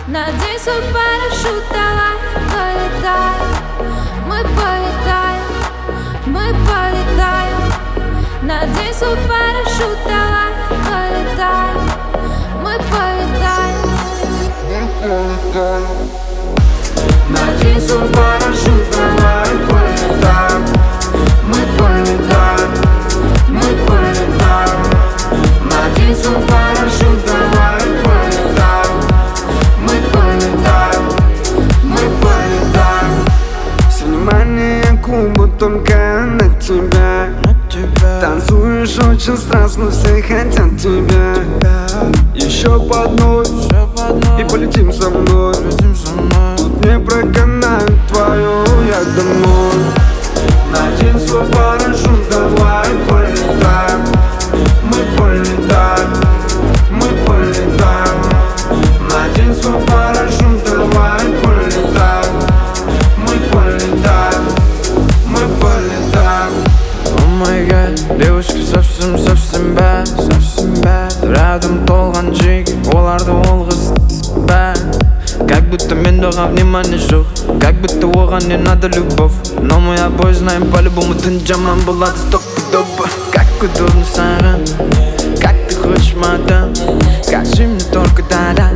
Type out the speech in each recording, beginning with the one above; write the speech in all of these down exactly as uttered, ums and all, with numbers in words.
Надень свой парашют, давай полетаем. Мы полетаем, мы полетаем. Надень свой парашют, давай полетаем. Мы полетаем, мы полетаем. Надень свой парашют, давай полетаем. Мы полетаем, мы полетаем. Надень свой парашют, давай полетаем. Мы полетаем, мы полетаем. Все внимание клуба только на тебя. Танцуешь очень страстно, все хотят тебя. Еще по одной и полетим со мной. Тут не проканает твою, я домой. Надень свой парашют, давай полетаем. Мы полетаем, мы полетаем. Надень свой парашют, давай полетаем. Мы полетаем, мы полетаем. О май гад, девушка совсем, совсем bad, совсем bad. Рядом толған жиги, оларды олғыз bad. Как будто мен доған внимание жоқ, как будто оған не надо любовь. Но мы обои знаем, по-любому түн жаман болады стопудово. Как удобно саған, как ты хочешь, мадам. Скажи мне только да-да.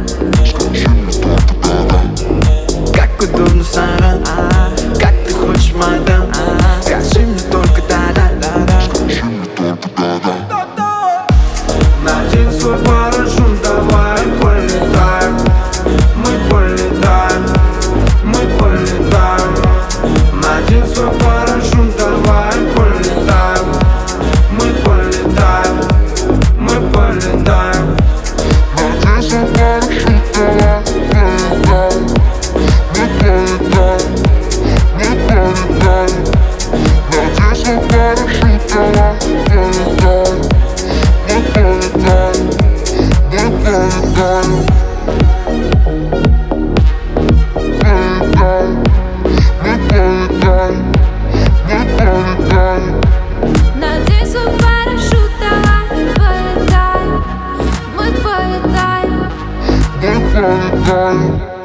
Как удобно саған, как ты хочешь, мадам. Скажи мне только да-да. Надень свой парашют, давай полетаем. Мы полетаем, мы полетаем. Надень свой парашют, давай полетаем. Мы полетаем, мы полетаем. Надень свой парашют, давай полетаем. Мы полетаем, мы полетаем. Надень свой парашют, давай полетаем. Мы полетаем, мы полетаем. надень свой парашют, давай полетаем. Мы полетаем, Мы полетаем.